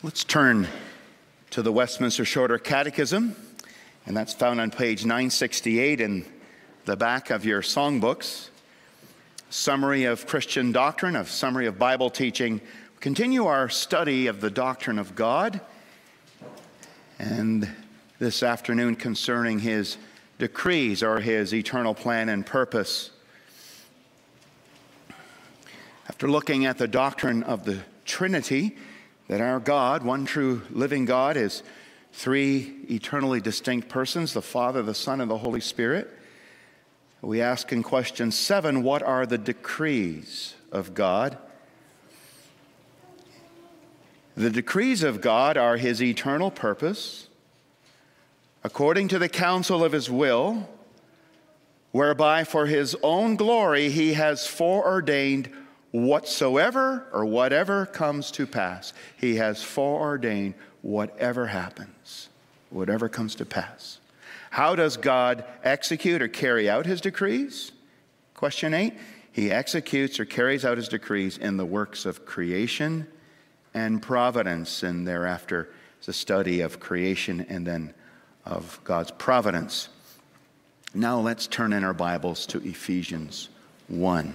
Let's turn to the Westminster Shorter Catechism, and that's found on page 968 in the back of your songbooks. Summary of Christian doctrine, a summary of Bible teaching. Continue our study of the doctrine of God, and this afternoon concerning his decrees or his eternal plan and purpose. After looking at the doctrine of the Trinity, that our God, one true living God, is three eternally distinct persons, the Father, the Son, and the Holy Spirit, we ask in question 7, what are the decrees of God? The decrees of God are his eternal purpose, according to the counsel of his will, whereby for his own glory he has foreordained whatsoever or whatever comes to pass. He has foreordained whatever happens, whatever comes to pass. How does God execute or carry out his decrees? Question 8, he executes or carries out his decrees in the works of creation and providence, and thereafter is a study of creation and then of God's providence. Now let's turn in our Bibles to Ephesians 1.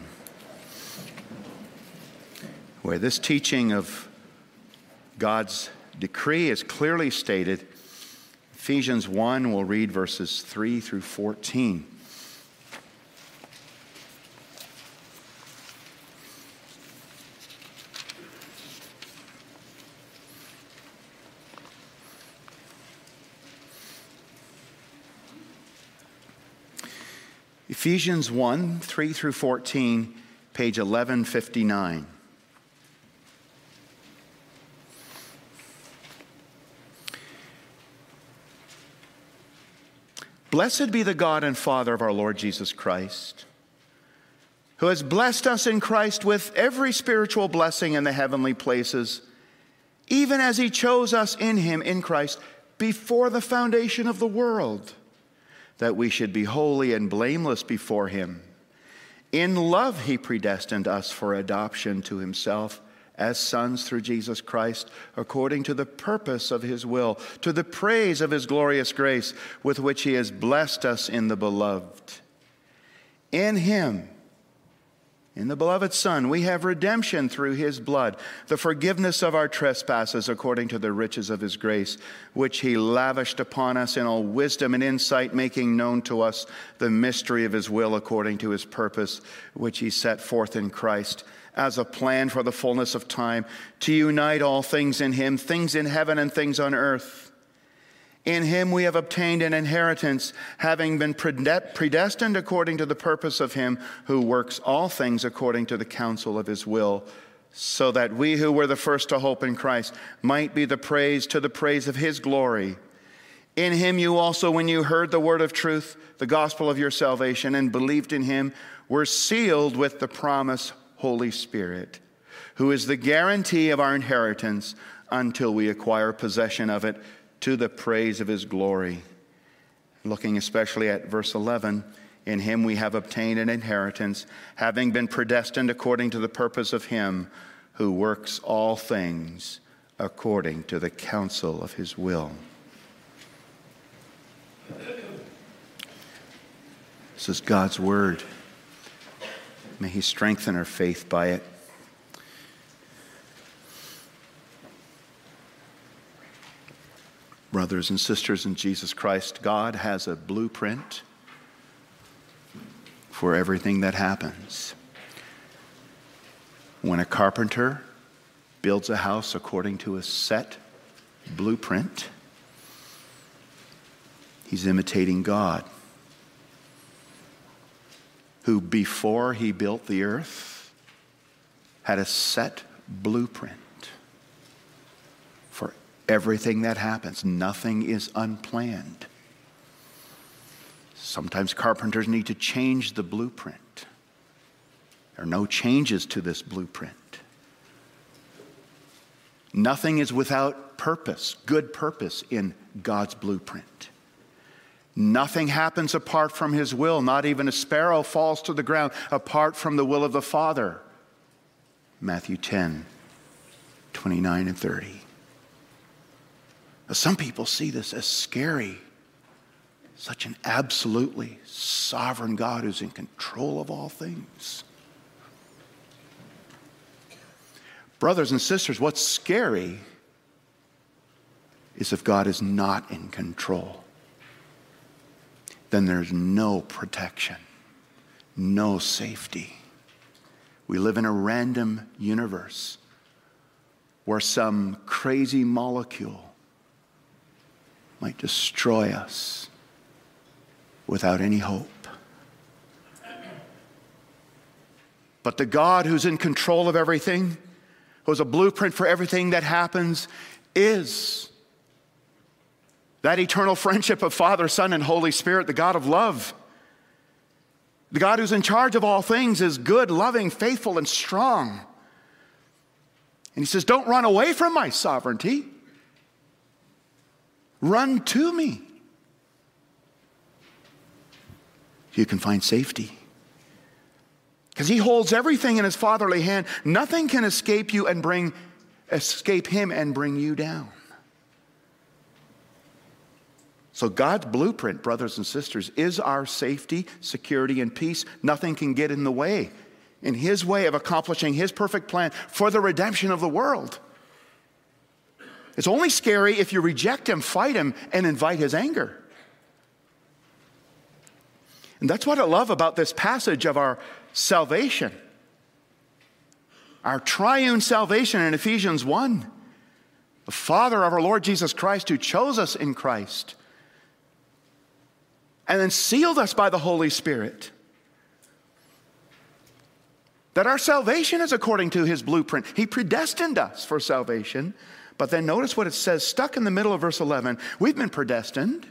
Where this teaching of God's decree is clearly stated. Ephesians 1, we'll read verses 3 through 14. Ephesians 1, 3 through 14, page 1159. Blessed be the God and Father of our Lord Jesus Christ, who has blessed us in Christ with every spiritual blessing in the heavenly places, even as he chose us in him, in Christ, before the foundation of the world, that we should be holy and blameless before him. In love he predestined us for adoption to himself as sons through Jesus Christ, according to the purpose of his will, to the praise of his glorious grace, with which he has blessed us in the beloved. In him, in the beloved Son, we have redemption through his blood, the forgiveness of our trespasses, according to the riches of his grace, which he lavished upon us in all wisdom and insight, making known to us the mystery of his will, according to his purpose, which he set forth in Christ, as a plan for the fullness of time, to unite all things in him, things in heaven and things on earth. In him we have obtained an inheritance, having been predestined according to the purpose of him who works all things according to the counsel of his will, so that we who were the first to hope in Christ might be the praise of his glory. In him you also, when you heard the word of truth, the gospel of your salvation, and believed in him, were sealed with the promise Holy Spirit, who is the guarantee of our inheritance until we acquire possession of it to the praise of his glory. Looking especially at verse 11, in him we have obtained an inheritance, having been predestined according to the purpose of him who works all things according to the counsel of his will. This is God's word. May he strengthen our faith by it. Brothers and sisters in Jesus Christ, God has a blueprint for everything that happens. When a carpenter builds a house according to a set blueprint, he's imitating God, who before he built the earth had a set blueprint for everything that happens. Nothing is unplanned. Sometimes carpenters need to change the blueprint. There are no changes to this blueprint. Nothing is without purpose, good purpose in God's blueprint. Nothing happens apart from his will. Not even a sparrow falls to the ground apart from the will of the Father. Matthew 10, 29 and 30. Some people see this as scary. Such an absolutely sovereign God who's in control of all things. Brothers and sisters, what's scary is if God is not in control. Then there's no protection, no safety. We live in a random universe where some crazy molecule might destroy us without any hope. But the God who's in control of everything, who has a blueprint for everything that happens, is that eternal friendship of Father, Son, and Holy Spirit, the God of love. The God who's in charge of all things is good, loving, faithful, and strong. And he says, don't run away from my sovereignty. Run to me. You can find safety. Because he holds everything in his fatherly hand. Nothing can escape him and bring you down. So God's blueprint, brothers and sisters, is our safety, security, and peace. Nothing can get in the way. In his way of accomplishing his perfect plan for the redemption of the world. It's only scary if you reject him, fight him, and invite his anger. And that's what I love about this passage of our salvation. Our triune salvation in Ephesians 1. The Father of our Lord Jesus Christ, who chose us in Christ and then sealed us by the Holy Spirit. That our salvation is according to his blueprint. He predestined us for salvation. But then notice what it says, stuck in the middle of verse 11. We've been predestined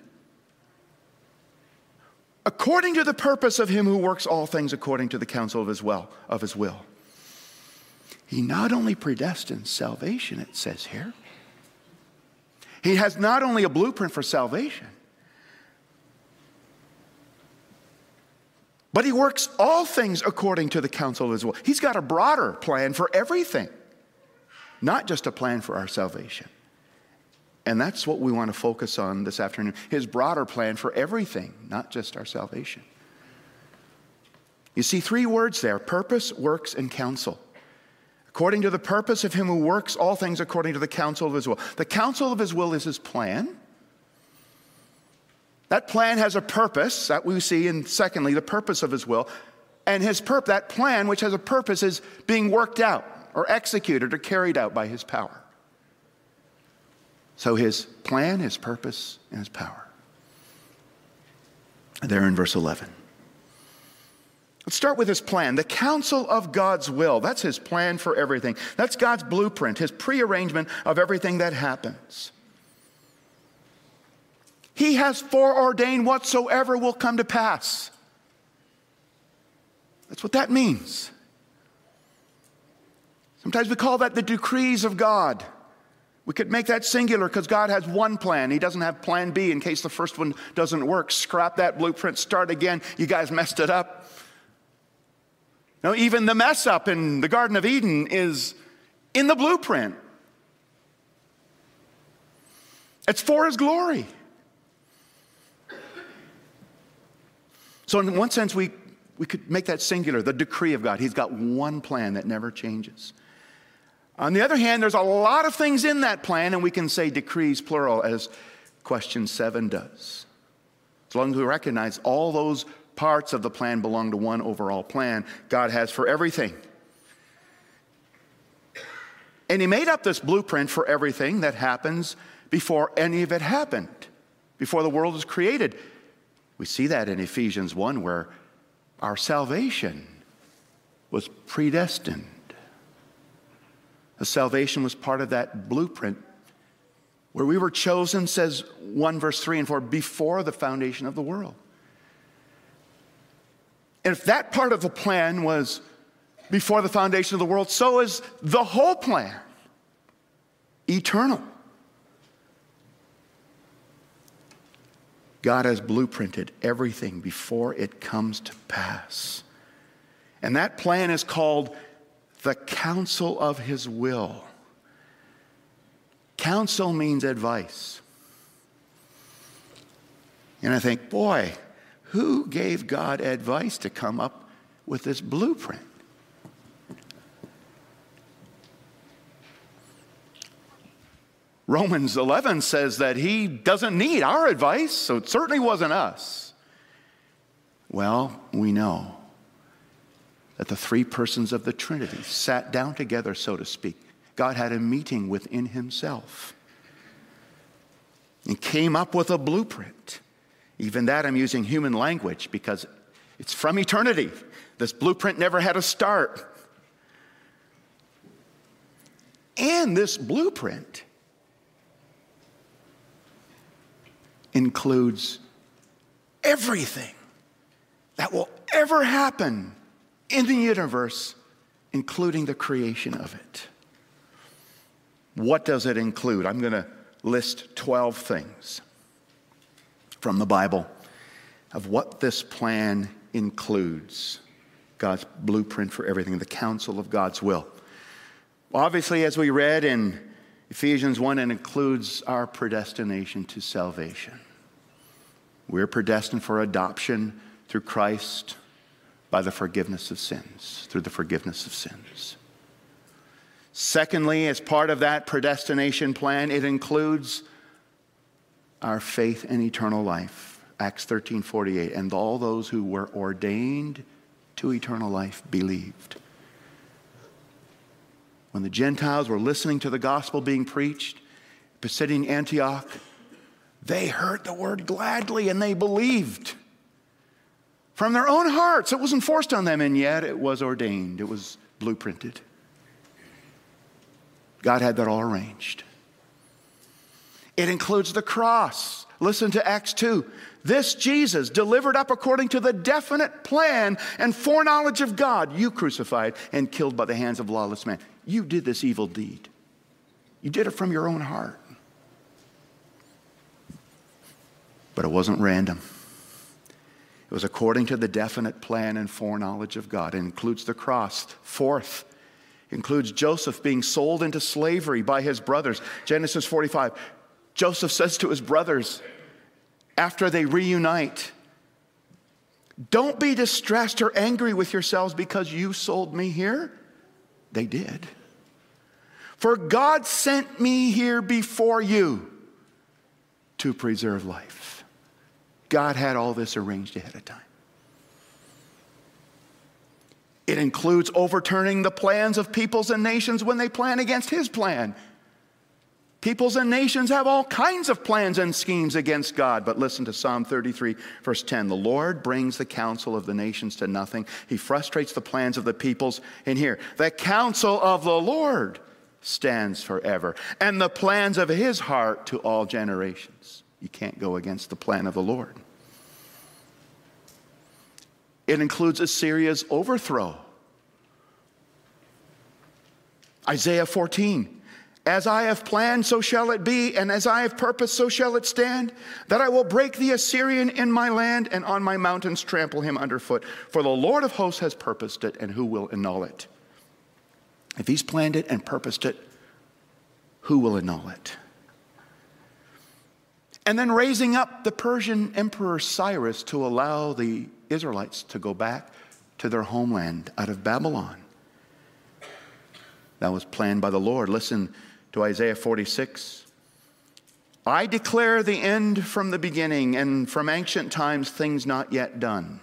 according to the purpose of him who works all things according to the counsel of his will. He not only predestines salvation, it says here. He has not only a blueprint for salvation, but he works all things according to the counsel of his will. He's got a broader plan for everything, not just a plan for our salvation. And that's what we want to focus on this afternoon. His broader plan for everything, not just our salvation. You see 3 words there: purpose, works, and counsel. According to the purpose of him who works all things according to the counsel of his will. The counsel of his will is his plan. That plan has a purpose that we see in, secondly, the purpose of his will. And that plan, which has a purpose, is being worked out or executed or carried out by his power. So his plan, his purpose, and his power. There in verse 11. Let's start with his plan. The counsel of God's will. That's his plan for everything. That's God's blueprint, his prearrangement of everything that happens. He has foreordained whatsoever will come to pass. That's what that means. Sometimes we call that the decrees of God. We could make that singular because God has one plan. He doesn't have plan B in case the first one doesn't work. Scrap that blueprint, start again. You guys messed it up. No, even the mess up in the Garden of Eden is in the blueprint. It's for his glory. So in one sense, we could make that singular, the decree of God. He's got one plan that never changes. On the other hand, there's a lot of things in that plan, and we can say decrees plural, as question 7 does. As long as we recognize all those parts of the plan belong to one overall plan God has for everything. And he made up this blueprint for everything that happens before any of it happened, before the world was created. We see that in Ephesians 1, where our salvation was predestined. The salvation was part of that blueprint where we were chosen, says 1 verse 3 and 4, before the foundation of the world. And if that part of the plan was before the foundation of the world, so is the whole plan eternal. God has blueprinted everything before it comes to pass. And that plan is called the counsel of his will. Counsel means advice. And I think, boy, who gave God advice to come up with this blueprint? Romans 11 says that he doesn't need our advice, so it certainly wasn't us. Well, we know that the three persons of the Trinity sat down together, so to speak. God had a meeting within himself and came up with a blueprint. Even that I'm using human language because it's from eternity. This blueprint never had a start. And this blueprint includes everything that will ever happen in the universe, including the creation of it. What does it include? I'm going to list 12 things from the Bible of what this plan includes. God's blueprint for everything, the counsel of God's will. Obviously, as we read in Ephesians 1, it includes our predestination to salvation. We're predestined for adoption through Christ by the forgiveness of sins, through the forgiveness of sins. Secondly, as part of that predestination plan, it includes our faith in eternal life. Acts 13:48, and all those who were ordained to eternal life believed. When the Gentiles were listening to the gospel being preached, Pisidian Antioch, they heard the word gladly and they believed. From their own hearts. It wasn't forced on them, and yet it was ordained. It was blueprinted. God had that all arranged. It includes the cross. Listen to Acts 2. This Jesus, delivered up according to the definite plan and foreknowledge of God, you crucified and killed by the hands of lawless man. You did this evil deed. You did it from your own heart. But it wasn't random. It was according to the definite plan and foreknowledge of God. It includes the cross. Fourth, it includes Joseph being sold into slavery by his brothers. Genesis 45. Joseph says to his brothers after they reunite, don't be distressed or angry with yourselves because you sold me here. They did. For God sent me here before you to preserve life. God had all this arranged ahead of time. It includes overturning the plans of peoples and nations when they plan against his plan. Peoples and nations have all kinds of plans and schemes against God. But listen to Psalm 33, verse 10. The Lord brings the counsel of the nations to nothing. He frustrates the plans of the peoples. And here, the counsel of the Lord stands forever, and the plans of his heart to all generations. You can't go against the plan of the Lord. It includes Assyria's overthrow. Isaiah 14. As I have planned, so shall it be, and as I have purposed, so shall it stand, that I will break the Assyrian in my land, and on my mountains trample him underfoot. For the Lord of hosts has purposed it, and who will annul it? If he's planned it and purposed it, who will annul it? And then raising up the Persian Emperor Cyrus to allow the Israelites to go back to their homeland out of Babylon. That was planned by the Lord. Listen to Isaiah 46. I declare the end from the beginning, and from ancient times things not yet done.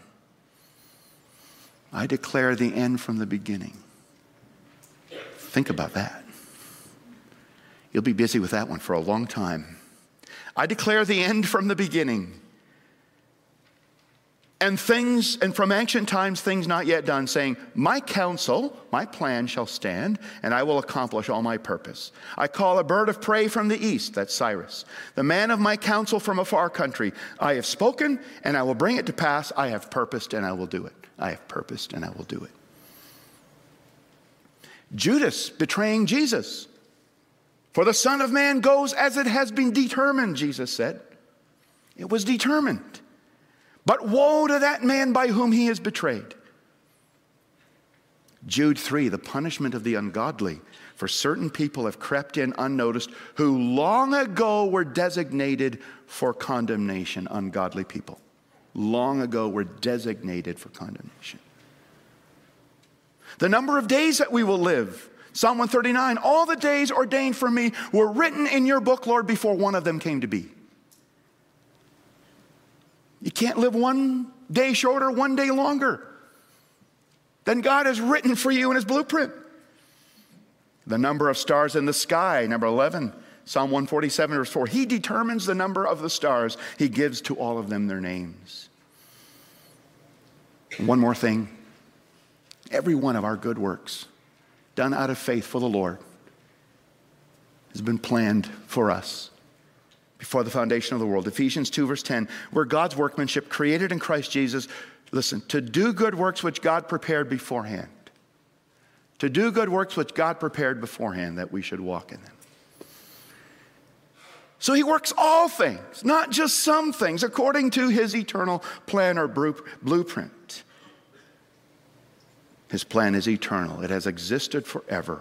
I declare the end from the beginning. Think about that. You'll be busy with that one for a long time. I declare the end from the beginning. And from ancient times, things not yet done, saying, my counsel, my plan shall stand, and I will accomplish all my purpose. I call a bird of prey from the east, that's Cyrus, the man of my counsel from a far country. I have spoken, and I will bring it to pass. I have purposed, and I will do it. I have purposed, and I will do it. Judas betraying Jesus. For the Son of Man goes as it has been determined, Jesus said. It was determined. But woe to that man by whom he is betrayed. Jude 3, the punishment of the ungodly. For certain people have crept in unnoticed, who long ago were designated for condemnation. Ungodly people. Long ago were designated for condemnation. The number of days that we will live. Psalm 139, all the days ordained for me were written in your book, Lord, before one of them came to be. You can't live one day shorter, one day longer than God has written for you in his blueprint. The number of stars in the sky, number 11, Psalm 147, verse 4. He determines the number of the stars. He gives to all of them their names. One more thing. Every one of our good works, done out of faith for the Lord, has been planned for us before the foundation of the world. Ephesians 2, verse 10. We're God's workmanship, created in Christ Jesus, listen, to do good works which God prepared beforehand. To do good works which God prepared beforehand that we should walk in them. So he works all things, not just some things, according to his eternal plan or blueprint. His plan is eternal. It has existed forever.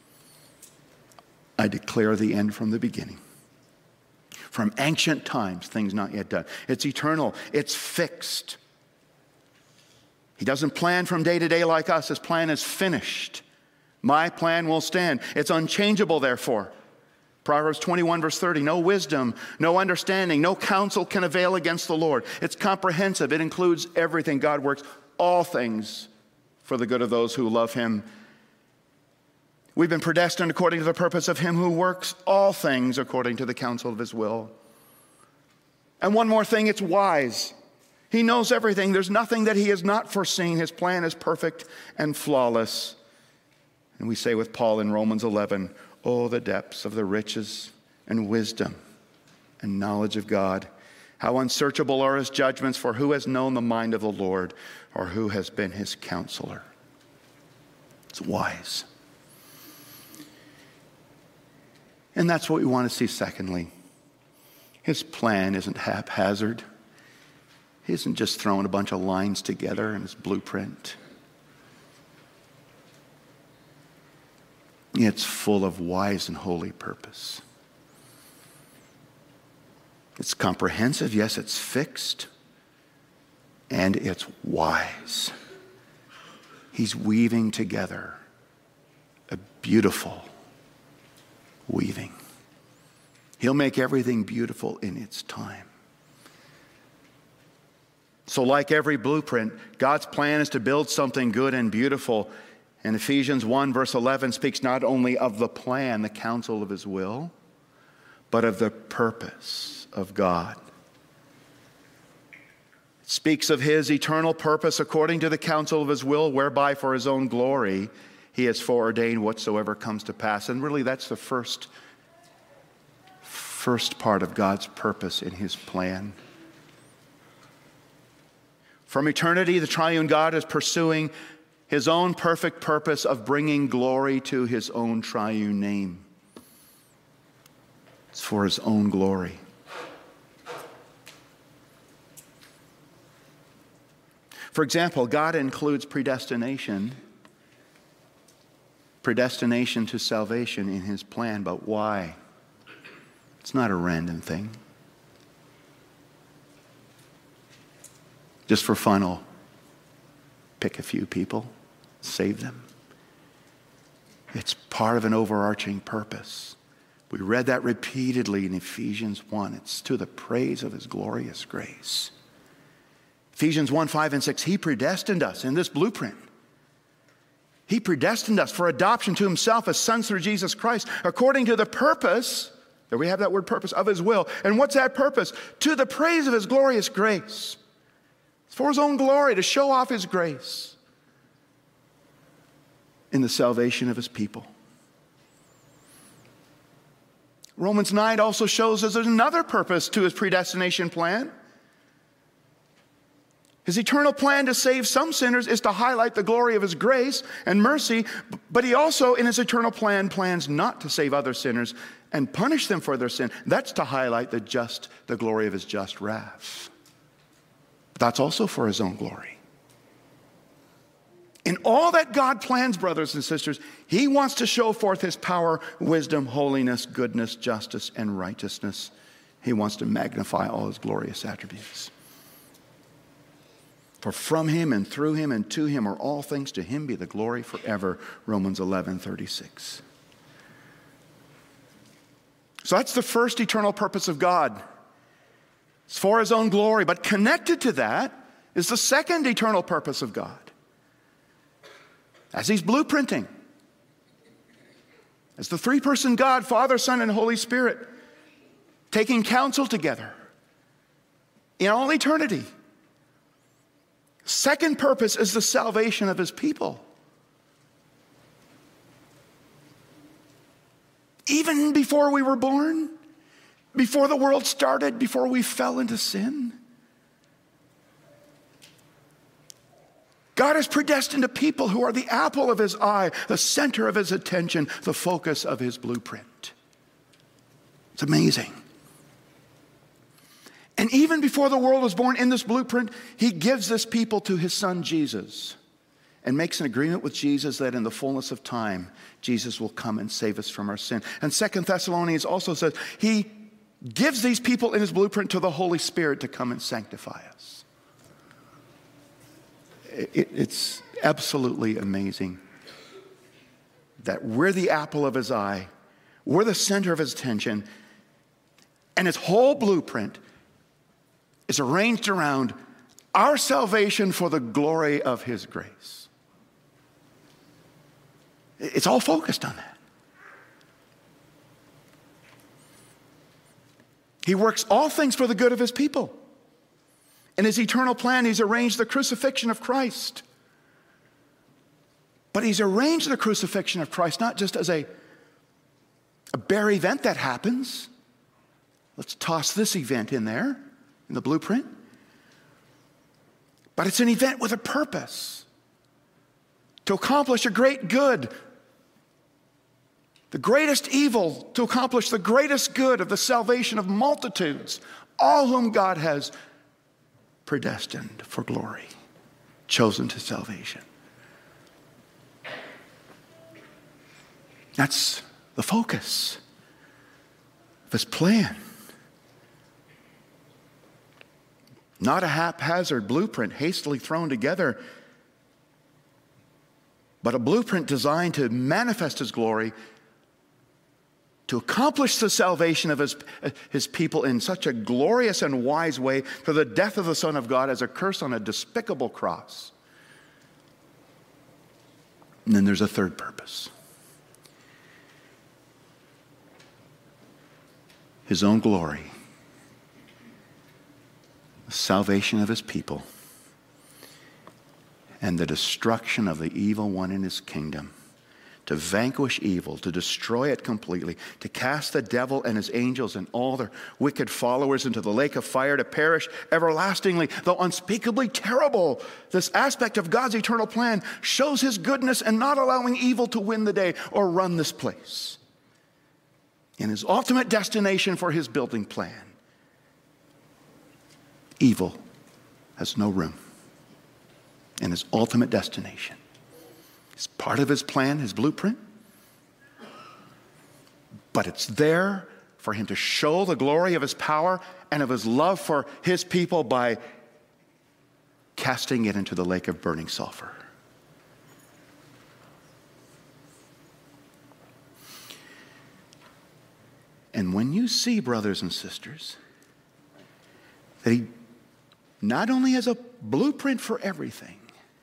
I declare the end from the beginning. From ancient times, things not yet done. It's eternal. It's fixed. He doesn't plan from day to day like us. His plan is finished. My plan will stand. It's unchangeable, therefore. Proverbs 21, verse 30. No wisdom, no understanding, no counsel can avail against the Lord. It's comprehensive. It includes everything. God works all things for the good of those who love him. We've been predestined according to the purpose of him who works all things according to the counsel of his will. And one more thing, it's wise. He knows everything. There's nothing that he has not foreseen. His plan is perfect and flawless. And we say with Paul in Romans 11, oh, the depths of the riches and wisdom and knowledge of God. How unsearchable are his judgments, for who has known the mind of the Lord, or who has been his counselor? It's wise. And that's what we want to see secondly. His plan isn't haphazard. He isn't just throwing a bunch of lines together in his blueprint. It's full of wise and holy purpose. It's comprehensive, yes, it's fixed, and it's wise. He's weaving together a beautiful weaving. He'll make everything beautiful in its time. So like every blueprint, God's plan is to build something good and beautiful. And Ephesians 1, verse 11 speaks not only of the plan, the counsel of his will, but of the purpose of God. It speaks of his eternal purpose according to the counsel of his will, whereby for his own glory he has foreordained whatsoever comes to pass. And really that's the first part of God's purpose in his plan. From eternity, the triune God is pursuing his own perfect purpose of bringing glory to his own triune name. It's for his own glory. For example, God includes predestination to salvation in his plan, but why? It's not a random thing. Just for fun, I'll pick a few people, save them. It's part of an overarching purpose. We read that repeatedly in Ephesians 1. It's to the praise of his glorious grace. Ephesians 1, 5, and 6, he predestined us in this blueprint. He predestined us for adoption to himself as sons through Jesus Christ, according to the purpose, there we have that word purpose, of his will. And what's that purpose? To the praise of his glorious grace. It's for his own glory, to show off his grace in the salvation of his people. Romans 9 also shows us there's another purpose to his predestination plan. His eternal plan to save some sinners is to highlight the glory of his grace and mercy, but he also, in his eternal plan, plans not to save other sinners and punish them for their sin. That's to highlight the glory of his just wrath. That's also for his own glory. In all that God plans, brothers and sisters, he wants to show forth his power, wisdom, holiness, goodness, justice, and righteousness. He wants to magnify all his glorious attributes. For from him and through him and to him are all things. To him be the glory forever. Romans 11:36. So that's the first eternal purpose of God. It's for his own glory. But connected to that is the second eternal purpose of God. As he's blueprinting. As the three-person God, Father, Son, and Holy Spirit, taking counsel together in all eternity. Second purpose is the salvation of his people. Even before we were born, before the world started, before we fell into sin, God has predestined a people who are the apple of his eye, the center of his attention, the focus of his blueprint. It's amazing. And even before the world was born in this blueprint, he gives this people to his son Jesus and makes an agreement with Jesus that in the fullness of time, Jesus will come and save us from our sin. And 2 Thessalonians also says he gives these people in his blueprint to the Holy Spirit to come and sanctify us. It's absolutely amazing that we're the apple of his eye, we're the center of his attention, and his whole blueprint is arranged around our salvation for the glory of his grace. It's all focused on that. He works all things for the good of his people. In his eternal plan, he's arranged the crucifixion of Christ. But he's arranged the crucifixion of Christ not just as a bare event that happens. Let's toss this event in there, in the blueprint. But it's an event with a purpose. To accomplish a great good. The greatest evil to accomplish the greatest good of the salvation of multitudes. All whom God has predestined for glory, chosen to salvation. That's the focus of his plan. Not a haphazard blueprint hastily thrown together, but a blueprint designed to manifest his glory, to accomplish the salvation of his people in such a glorious and wise way for the death of the Son of God as a curse on a despicable cross. And then there's a third purpose. His own glory. The salvation of his people. And the destruction of the evil one in his kingdom. To vanquish evil, to destroy it completely, to cast the devil and his angels and all their wicked followers into the lake of fire to perish everlastingly. Though unspeakably terrible, this aspect of God's eternal plan shows his goodness in not allowing evil to win the day or run this place. In his ultimate destination for his building plan, evil has no room in his ultimate destination. It's part of his plan, his blueprint. But it's there for him to show the glory of his power and of his love for his people by casting it into the lake of burning sulfur. And when you see, brothers and sisters, that he not only has a blueprint for everything,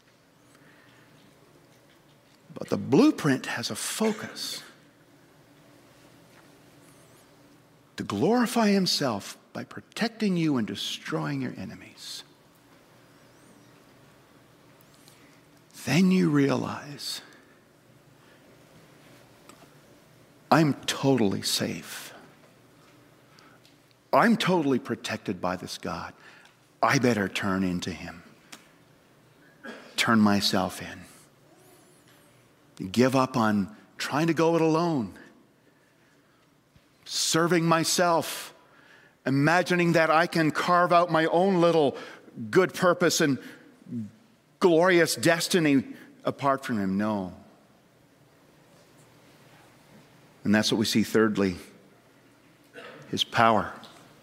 but the blueprint has a focus to glorify himself by protecting you and destroying your enemies. Then you realize, I'm totally safe. I'm totally protected by this God. I better turn into him. Turn myself in. Give up on trying to go it alone. Serving myself. Imagining that I can carve out my own little good purpose and glorious destiny apart from him? No. And that's what we see thirdly, his power.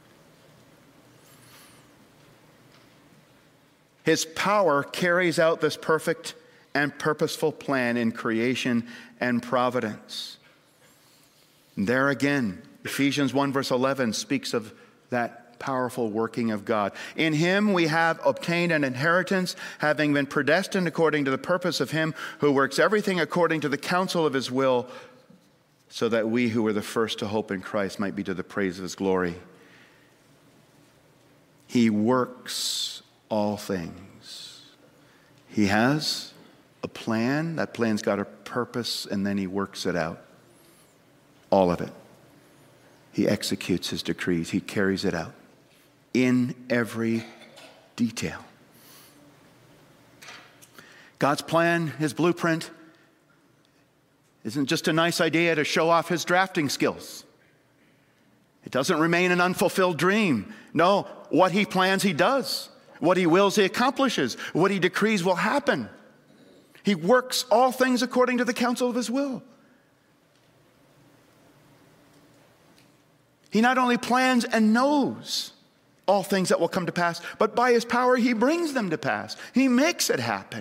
His power carries out this perfect and purposeful plan in creation and providence. And there again, Ephesians 1 verse 11 speaks of that powerful working of God. In him we have obtained an inheritance, having been predestined according to the purpose of him who works everything according to the counsel of his will, so that we who were the first to hope in Christ might be to the praise of his glory. He works all things. He has a plan. That plan's got a purpose, and then he works it out. All of it. He executes his decrees. He carries it out in every detail. God's plan, his blueprint, isn't just a nice idea to show off his drafting skills. It doesn't remain an unfulfilled dream. No, what he plans, he does. What he wills, he accomplishes. What he decrees will happen. He works all things according to the counsel of his will. He not only plans and knows all things that will come to pass, but by his power he brings them to pass. He makes it happen.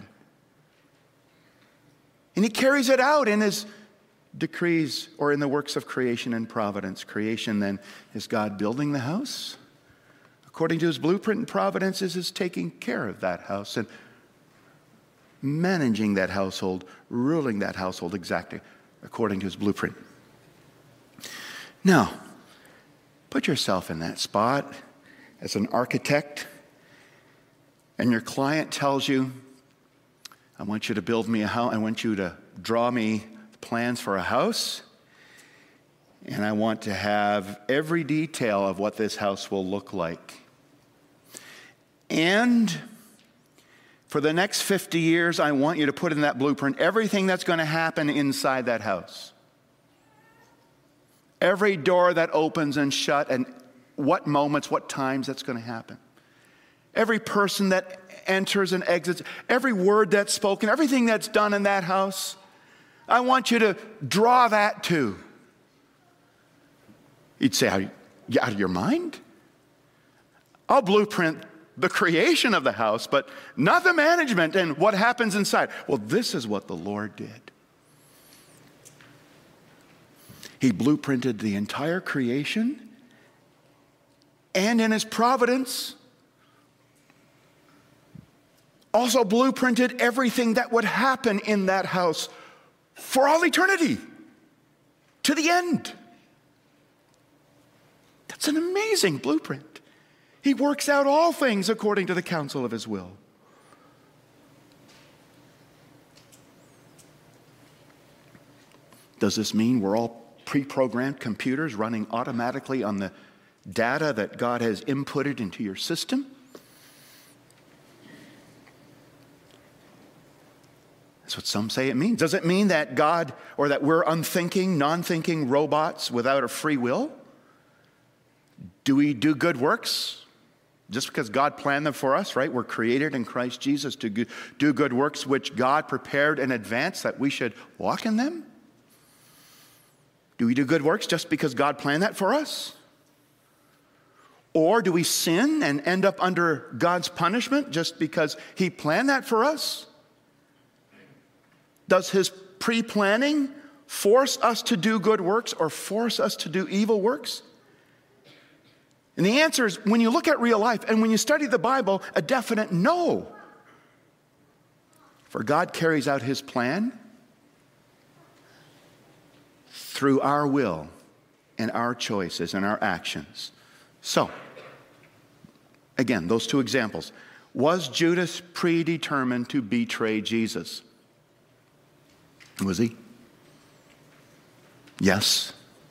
And he carries it out in his decrees or in the works of creation and providence. Creation then is God building the house. According to his blueprint, and providence is his taking care of that house and managing that household, ruling that household exactly according to his blueprint. Now, put yourself in that spot as an architect, and your client tells you, I want you to build me a house. I want you to draw me plans for a house. And I want to have every detail of what this house will look like. And for the next 50 years, I want you to put in that blueprint everything that's going to happen inside that house. Every door that opens and shuts, and what moments, what times that's going to happen. Every person that enters and exits, every word that's spoken, everything that's done in that house, I want you to draw that too. You'd say, are you out of your mind? I'll blueprint the creation of the house, but not the management and what happens inside. Well, this is what the Lord did. He blueprinted the entire creation, and in his providence, also blueprinted everything that would happen in that house for all eternity, to the end. That's an amazing blueprint. He works out all things according to the counsel of his will. Does this mean we're all pre-programmed computers running automatically on the data that God has inputted into your system? That's what some say it means. Does it mean that God, or that we're unthinking, non-thinking robots without a free will? Do we do good works just because God planned them for us, right? We're created in Christ Jesus to do good works which God prepared in advance that we should walk in them? Do we do good works just because God planned that for us? Or do we sin and end up under God's punishment just because he planned that for us? Does his pre-planning force us to do good works or force us to do evil works? And the answer is, when you look at real life and when you study the Bible, a definite no. For God carries out his plan through our will and our choices and our actions. So, again, those two examples. Was Judas predetermined to betray Jesus? Was he? Yes.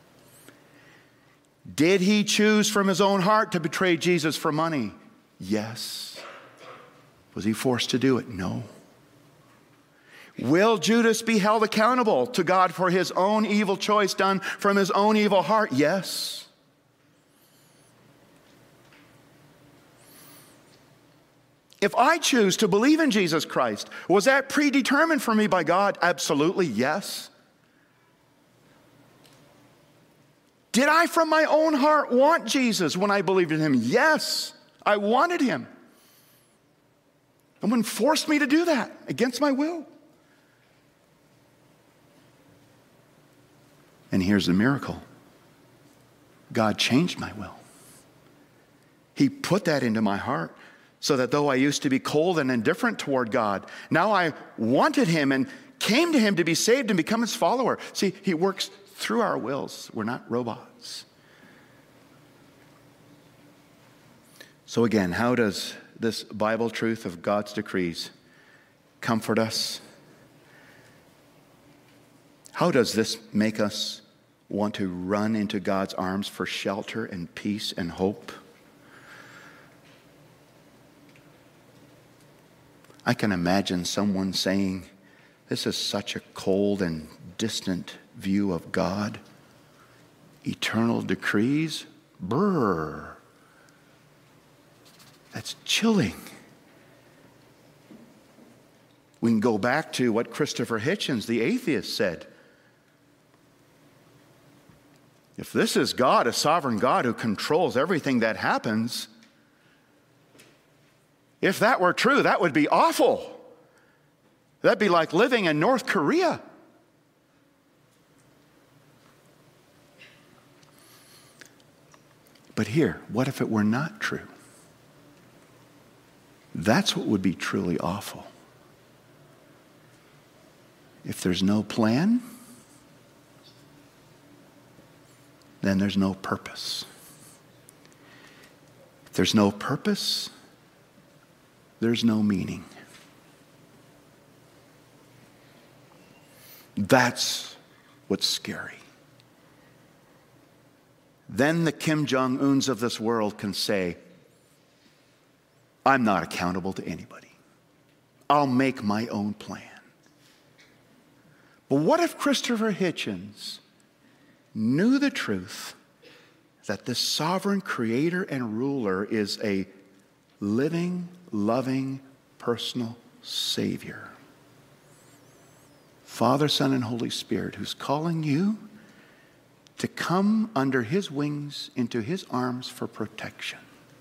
Did he choose from his own heart to betray Jesus for money? Yes. Was he forced to do it? No. Will Judas be held accountable to God for his own evil choice done from his own evil heart? Yes. If I choose to believe in Jesus Christ, was that predetermined for me by God? Absolutely, yes. Did I from my own heart want Jesus when I believed in him? Yes, I wanted him. Someone forced me to do that against my will. And here's the miracle. God changed my will. He put that into my heart so that though I used to be cold and indifferent toward God, now I wanted him and came to him to be saved and become his follower. See, he works through our wills. We're not robots. So again, how does this Bible truth of God's decrees comfort us? How does this make us want to run into God's arms for shelter and peace and hope? I can imagine someone saying, this is such a cold and distant view of God. Eternal decrees? Brr. That's chilling. We can go back to what Christopher Hitchens, the atheist, said. If this is God, a sovereign God who controls everything that happens, if that were true, that would be awful. That'd be like living in North Korea. But here, what if it were not true? That's what would be truly awful. If there's no plan, then there's no purpose. If there's no purpose, there's no meaning. That's what's scary. Then the Kim Jong-uns of this world can say, I'm not accountable to anybody. I'll make my own plan. But what if Christopher Hitchens knew the truth that this sovereign creator and ruler is a living, loving, personal Savior? Father, Son, and Holy Spirit, who's calling you to come under his wings into his arms for protection.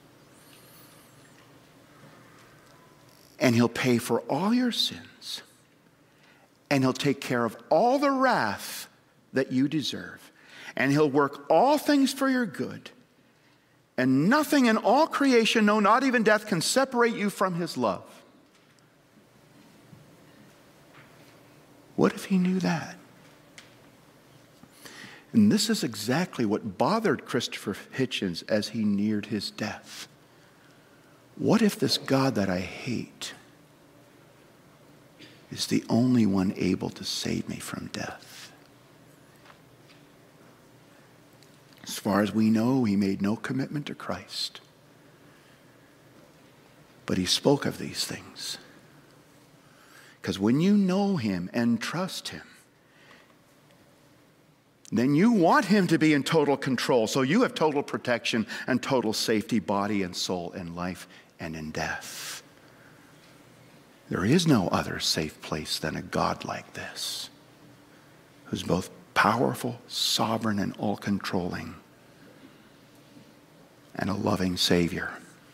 And he'll pay for all your sins. And he'll take care of all the wrath that you deserve. And he'll work all things for your good. And nothing in all creation, no, not even death, can separate you from his love. What if he knew that? And this is exactly what bothered Christopher Hitchens as he neared his death. What if this God that I hate is the only one able to save me from death? As far as we know, he made no commitment to Christ. But he spoke of these things. Because when you know him and trust him, then you want him to be in total control. So you have total protection and total safety, body and soul, in life and in death. There is no other safe place than a God like this, who's both powerful, sovereign, and all-controlling, and a loving Savior.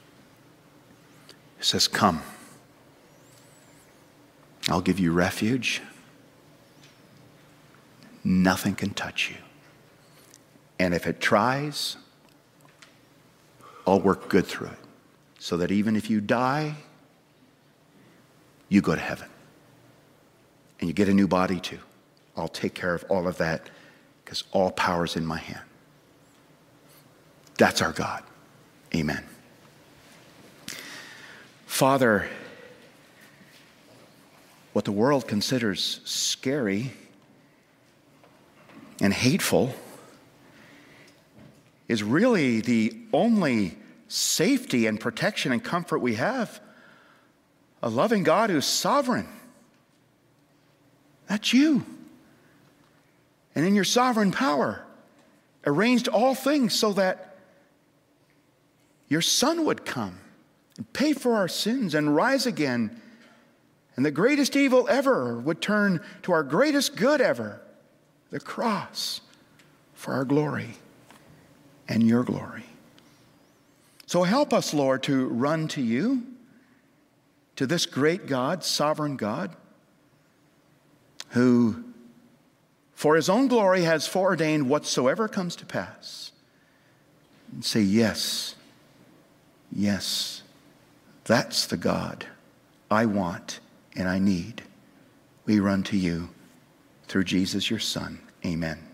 He says, come. I'll give you refuge. Nothing can touch you. And if it tries, I'll work good through it, so that even if you die, you go to heaven. And you get a new body too. I'll take care of all of that, because all power is in my hand. That's our God. Amen. Father, what the world considers scary and hateful is really the only safety and protection and comfort we have. A loving God who's sovereign. That's you. And in your sovereign power, arranged all things so that your Son would come and pay for our sins and rise again. And the greatest evil ever would turn to our greatest good ever, the cross, for our glory and your glory. So help us, Lord, to run to you, to this great God, sovereign God, who for his own glory has foreordained whatsoever comes to pass. And say, yes, yes, that's the God I want and I need. We run to you through Jesus, your Son. Amen.